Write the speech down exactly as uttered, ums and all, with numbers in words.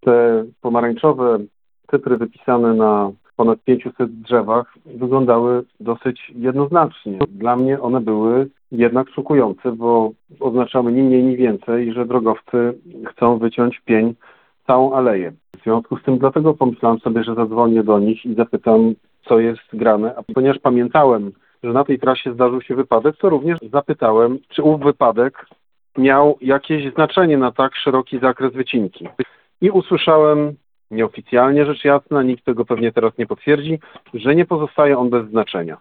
Te pomarańczowe cyfry wypisane na ponad pięciuset drzewach wyglądały dosyć jednoznacznie. Dla mnie one były jednak szokujące, bo oznaczały ni mniej, ni więcej, że drogowcy chcą wyciąć w pień całą aleję. W związku z tym dlatego pomyślałem sobie, że zadzwonię do nich i zapytam, co jest grane. A ponieważ pamiętałem, że na tej trasie zdarzył się wypadek, to również zapytałem, czy ów wypadek miał jakieś znaczenie na tak szeroki zakres wycinki. I usłyszałem nieoficjalnie, rzecz jasna, nikt tego pewnie teraz nie potwierdzi, że nie pozostaje on bez znaczenia.